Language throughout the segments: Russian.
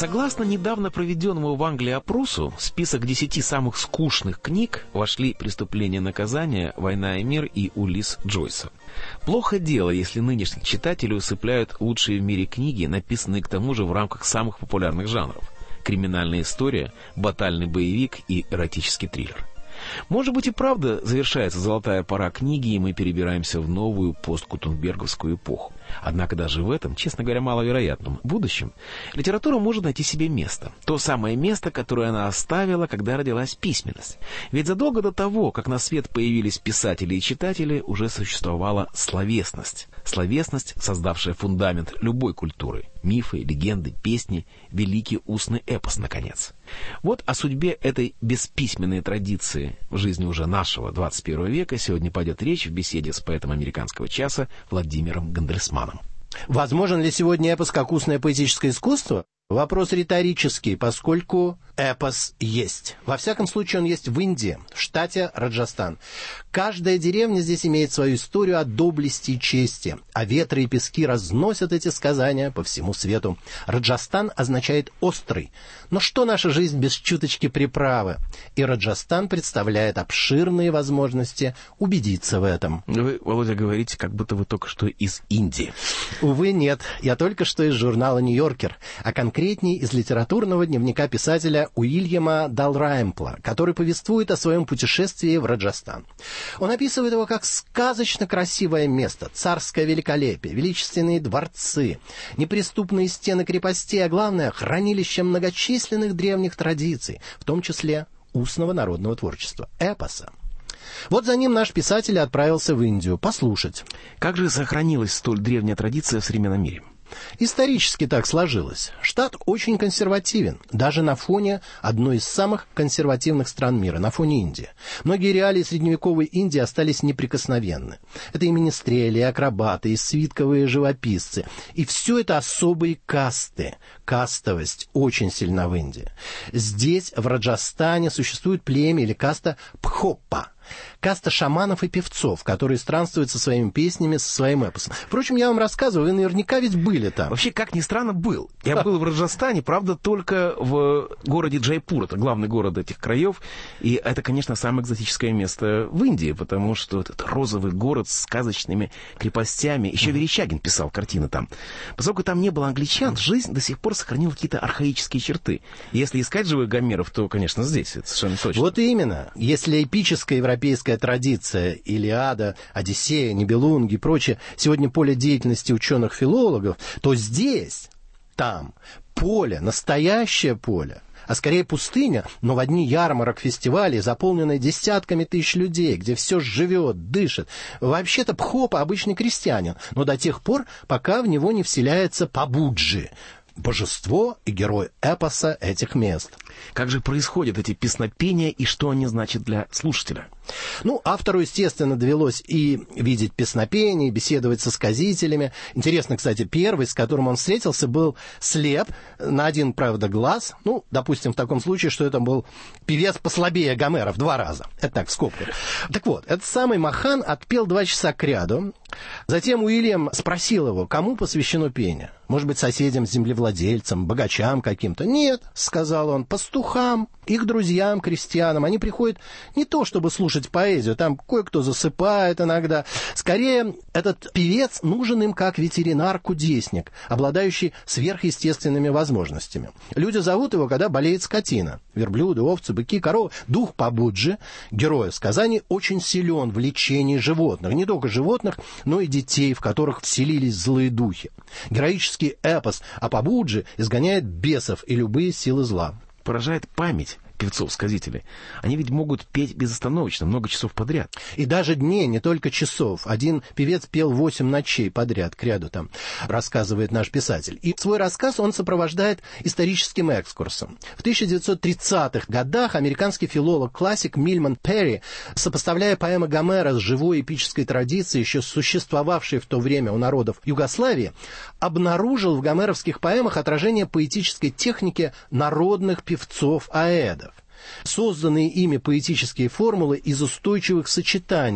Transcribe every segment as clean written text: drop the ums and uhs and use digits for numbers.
Согласно недавно проведенному в Англии опросу, в список 10 самых скучных книг вошли «Преступление и наказание», «Война и мир» и «Улисс» Джойса. Плохо дело, если нынешних читателей усыпляют лучшие в мире книги, написанные к тому же в рамках самых популярных жанров: криминальная история, батальный боевик и эротический триллер. Может быть и правда завершается золотая пора книги, и мы перебираемся в новую посткутенберговскую эпоху. Однако даже в этом, честно говоря, маловероятном будущем литература может найти себе место. То самое место, которое она оставила, когда родилась письменность. Ведь задолго до того, как на свет появились писатели и читатели, уже существовала словесность. Словесность, создавшая фундамент любой культуры. Мифы, легенды, песни, великий устный эпос, наконец. Вот о судьбе этой бесписьменной традиции в жизни уже нашего 21 века сегодня пойдет речь в беседе с поэтом американского часа Владимиром Гандельсманом. Возможен ли сегодня эпос как устное поэтическое искусство? Вопрос риторический, поскольку эпос есть. Во всяком случае, он есть в Индии, в штате Раджастан. Каждая деревня здесь имеет свою историю о доблести и чести, а ветры и пески разносят эти сказания по всему свету. Раджастан означает «острый». Но что наша жизнь без чуточки приправы? И Раджастан представляет обширные возможности убедиться в этом. Вы, Володя, говорите, как будто вы только что из Индии. Увы, нет. Я только что из журнала «Нью-Йоркер», а конкретнее из литературного дневника писателя Уильяма Далраймпла, который повествует о своем путешествии в Раджастан. Он описывает его как сказочно красивое место, царское великолепие, величественные дворцы, неприступные стены крепостей, а главное, хранилище многочисленных древних традиций, в том числе устного народного творчества, эпоса. Вот за ним наш писатель отправился в Индию послушать. Как же сохранилась столь древняя традиция в современном мире? Исторически так сложилось. Штат очень консервативен, даже на фоне одной из самых консервативных стран мира, на фоне Индии. Многие реалии средневековой Индии остались неприкосновенны. Это и министрели, и акробаты, и свитковые живописцы. И все это особые касты. Кастовость очень сильна в Индии. Здесь, в Раджастане, существует племя или каста Пхоппа. Каста шаманов и певцов, которые странствуют со своими песнями, со своим эпосом. Впрочем, я вам рассказываю, вы наверняка ведь были там. Вообще, как ни странно, был. Я был в Раджастане, правда, только в городе Джайпур. Это главный город этих краев. И это, конечно, самое экзотическое место в Индии, потому что этот розовый город с сказочными крепостями. Еще Верещагин писал картины там. Поскольку там не было англичан, жизнь до сих пор сохранила какие-то архаические черты. Если искать живых Гомеров, то, конечно, здесь. Это совершенно точно. Вот именно. Если эпическая европейская традиция, Илиада, Одиссея, Нибелунги и прочее, сегодня поле деятельности ученых-филологов, то здесь, там, поле, настоящее поле, а скорее пустыня, но в дни ярмарок, фестивалей, заполненной десятками тысяч людей, где все живет, дышит. Вообще-то Пхопа обычный крестьянин, но до тех пор, пока в него не вселяется Пабуджи, божество и герой эпоса этих мест. Как же происходят эти песнопения и что они значат для слушателя? Автору, естественно, довелось и видеть песнопения, и беседовать со сказителями. Интересно, кстати, первый, с которым он встретился, был слеп на один, правда, глаз. Допустим, в таком случае, что это был певец послабее Гомера в 2 раза. Это так, в скобках. Так вот, этот самый Махан отпел 2 часа кряду. Затем Уильям спросил его, кому посвящено пение. Может быть, соседям, землевладельцам, богачам каким-то. Нет, сказал он, пастухам, их друзьям, крестьянам. Они приходят не то, чтобы слушать поэзию, там кое-кто засыпает иногда. Скорее, этот певец нужен им как ветеринар-кудесник, обладающий сверхъестественными возможностями. Люди зовут его, когда болеет скотина. Верблюды, овцы, быки, коровы. Дух Пабуджи, героя сказаний, очень силен в лечении животных. Не только животных, но и детей, в которых вселились злые духи. Героический эпос о Пабуджи изгоняет бесов и любые силы зла. Поражает память певцов-сказителей. Они ведь могут петь безостановочно, много часов подряд. И даже дней, не только часов. Один певец пел 8 ночей подряд, кряду там, рассказывает наш писатель. И свой рассказ он сопровождает историческим экскурсом. В 1930-х годах американский филолог-классик Мильман Перри, сопоставляя поэмы Гомера с живой эпической традицией, еще существовавшей в то время у народов Югославии, обнаружил в гомеровских поэмах отражение поэтической техники народных певцов-аэдов. Созданные ими поэтические формулы из устойчивых сочетаний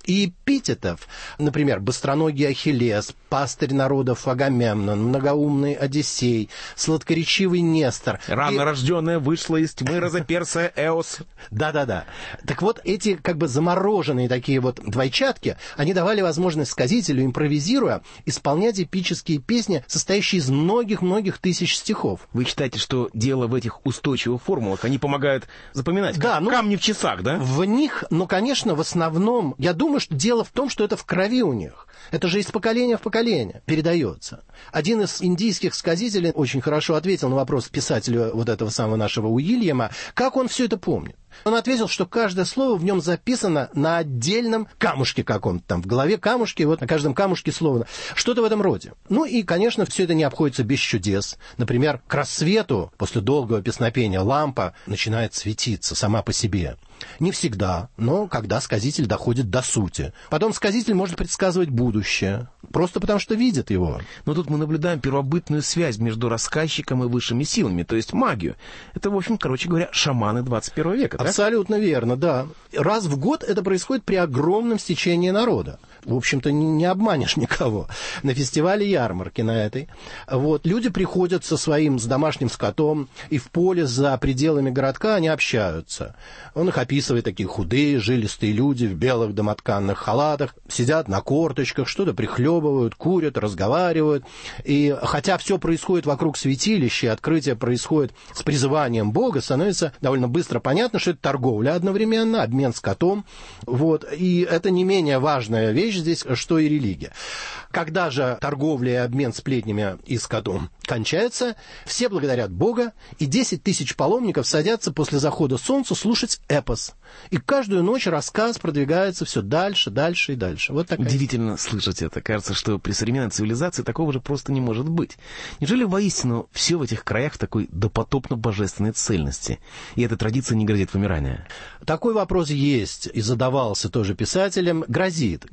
и эпитетов. Например, быстроногий Ахиллес, пастырь народов Агамемнон, многоумный Одиссей, сладкоречивый Нестор. Рано рожденная вышла из тьмы разоперсая Эос. Да-да-да. Так вот, эти как бы замороженные такие вот двойчатки, они давали возможность сказителю, импровизируя, исполнять эпические песни, состоящие из многих-многих тысяч стихов. Вы считаете, что дело в этих устойчивых формулах? Они помогают запоминать? Да, камни в часах, да? В них, конечно, в основном, я думаю, что дело в том, что это в крови у них. Это же из поколения в поколение передается. Один из индийских сказителей очень хорошо ответил на вопрос писателя вот этого самого нашего Уильяма, как он все это помнит. Он ответил, что каждое слово в нем записано на отдельном камушке каком-то там, в голове камушки, вот на каждом камушке слово. Что-то в этом роде. Ну и, конечно, все это не обходится без чудес. Например, к рассвету, после долгого песнопения, лампа начинает светиться сама по себе. Не всегда, но когда сказитель доходит до сути. Потом сказитель может предсказывать будущее, просто потому что видит его. Но тут мы наблюдаем первобытную связь между рассказчиком и высшими силами, то есть магию. Это, в общем, короче говоря, шаманы 21 века, да? Абсолютно верно, да. Раз в год это происходит при огромном стечении народа. В общем-то, не обманешь никого. На фестивале ярмарки на этой. Вот, люди приходят с домашним скотом, и в поле за пределами городка они общаются. Он их описывает, такие худые, жилистые люди в белых домотканных халатах, сидят на корточках, что-то прихлебывают, курят, разговаривают. И хотя все происходит вокруг святилища, и открытие происходит с призыванием Бога, становится довольно быстро понятно, что это торговля одновременно, обмен скотом. Вот. И это не менее важная вещь здесь, что и религия. Когда же торговля и обмен сплетнями и скотом кончается, все благодарят Бога, и 10 тысяч паломников садятся после захода солнца слушать эпос. И каждую ночь рассказ продвигается все дальше, дальше и дальше. Вот такая. Удивительно слышать это. Кажется, что при современной цивилизации такого же просто не может быть. Неужели воистину все в этих краях в такой допотопно-божественной цельности? И эта традиция не грозит вымирания? Такой вопрос есть, и задавался тоже писателем. Грозит.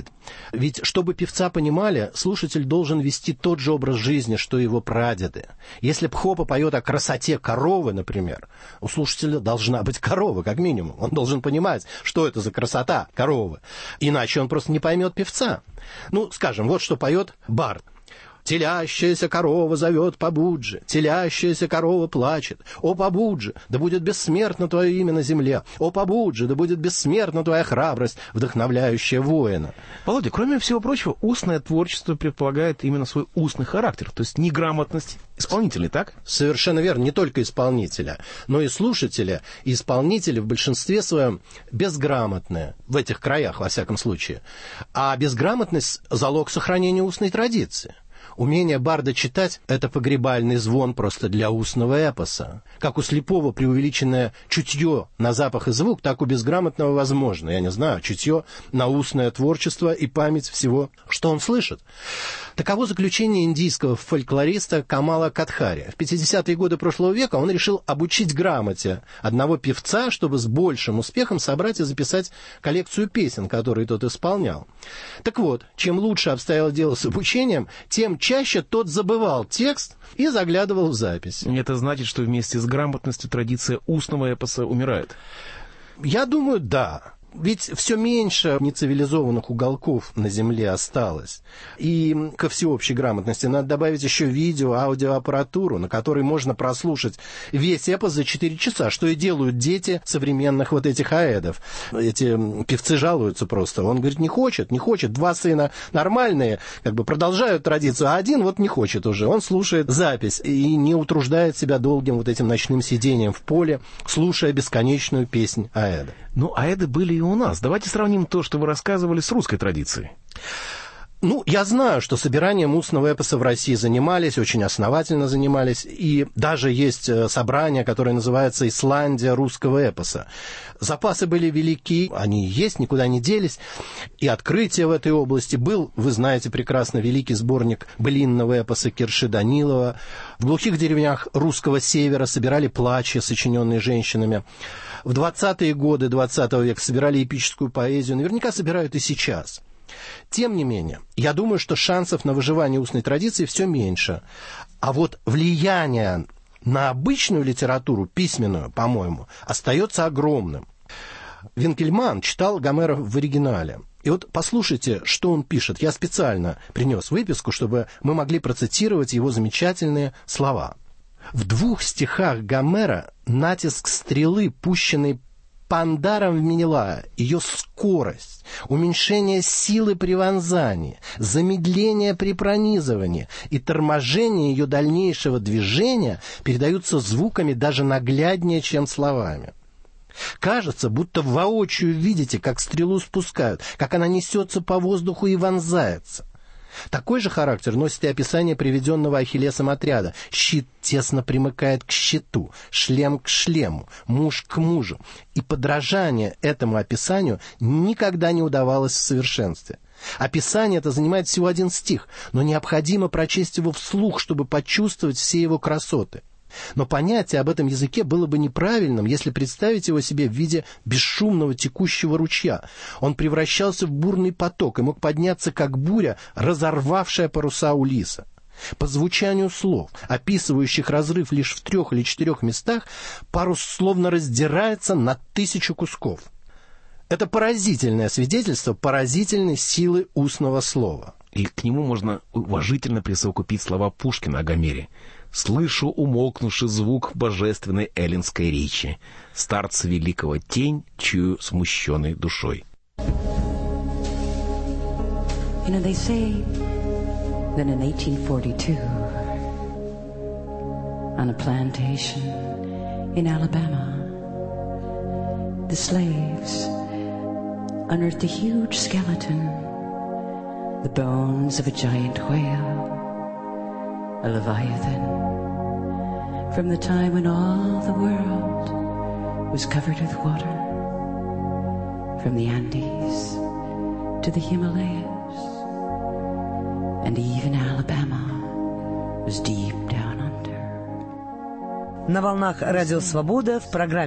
Ведь, чтобы певца понимали, слушатель должен вести тот же образ жизни, что и его прадеды. Если Пхопа поет о красоте коровы, например, у слушателя должна быть корова, как минимум. Он должен понимать, что это за красота коровы. Иначе он просто не поймет певца. Ну, скажем, вот что поет бард. «Телящаяся корова зовет Пабуджи, телящаяся корова плачет. О, Пабуджи, да будет бессмертно твое имя на земле. О, Пабуджи, да будет бессмертна твоя храбрость, вдохновляющая воина». Володя, кроме всего прочего, устное творчество предполагает именно свой устный характер, то есть неграмотность исполнителей, так? Совершенно верно. Не только исполнителя, но и слушателя. И исполнители в большинстве своем безграмотные, в этих краях, во всяком случае. А безграмотность – залог сохранения устной традиции. Умение барда читать – это погребальный звон просто для устного эпоса. Как у слепого преувеличенное чутье на запах и звук, так у безграмотного возможно, я не знаю, чутье на устное творчество и память всего, что он слышит. Таково заключение индийского фольклориста Камала Кадхари. В 50-е годы прошлого века он решил обучить грамоте одного певца, чтобы с большим успехом собрать и записать коллекцию песен, которые тот исполнял. Так вот, чем лучше обстояло дело с обучением, тем чаще тот забывал текст и заглядывал в запись. Это значит, что вместе с грамотностью традиция устного эпоса умирает? Я думаю, да. Ведь все меньше нецивилизованных уголков на Земле осталось. И ко всеобщей грамотности надо добавить еще видео, аудиоаппаратуру, на которой можно прослушать весь эпос за 4 часа, что и делают дети современных вот этих аэдов. Эти певцы жалуются просто. Он говорит, не хочет. 2 сына нормальные, как бы продолжают традицию, а один вот не хочет уже. Он слушает запись и не утруждает себя долгим вот этим ночным сидением в поле, слушая бесконечную песнь аэда. Ну, аэды были и у нас. Давайте сравним то, что вы рассказывали, с русской традицией. Ну, я знаю, что собиранием устного эпоса в России занимались, очень основательно занимались, и даже есть собрание, которое называется «Исландия русского эпоса». Запасы были велики, они есть, никуда не делись, и открытие в этой области был, вы знаете прекрасно, великий сборник былинного эпоса Кирши Данилова. В глухих деревнях русского севера собирали плачи, сочиненные женщинами. В 20-е годы 20 века собирали эпическую поэзию, наверняка собирают и сейчас. Тем не менее, я думаю, что шансов на выживание устной традиции все меньше. А вот влияние на обычную литературу, письменную, по-моему, остается огромным. Винкельман читал Гомера в оригинале. И вот послушайте, что он пишет. Я специально принес выписку, чтобы мы могли процитировать его замечательные слова. В 2 стихах Гомера натиск стрелы, пущенной Пандаром в Менелая, ее скорость, уменьшение силы при вонзании, замедление при пронизывании и торможение ее дальнейшего движения передаются звуками даже нагляднее, чем словами. Кажется, будто воочию видите, как стрелу спускают, как она несется по воздуху и вонзается. Такой же характер носит и описание приведенного Ахиллесом отряда. Щит тесно примыкает к щиту, шлем к шлему, муж к мужу. И подражание этому описанию никогда не удавалось в совершенстве. Описание это занимает всего 1 стих, но необходимо прочесть его вслух, чтобы почувствовать все его красоты. Но понятие об этом языке было бы неправильным, если представить его себе в виде бесшумного текущего ручья. Он превращался в бурный поток и мог подняться, как буря, разорвавшая паруса Улисса. По звучанию слов, описывающих разрыв лишь в 3 или 4 местах, парус словно раздирается на 1000 кусков. Это поразительное свидетельство поразительной силы устного слова. И к нему можно уважительно присовокупить слова Пушкина о Гомере. «Слышу умолкнувший звук божественной эллинской речи. Старца великого тень чую смущенной душой». You know, they say that in 1842, on a plantation in Alabama, the slaves unearthed a huge skeleton, the bones of a giant whale, a leviathan, from the time when all the world was covered with water, from the Andes to the Himalayas, and even Alabama was deep down under. На волнах Радио Свобода в программе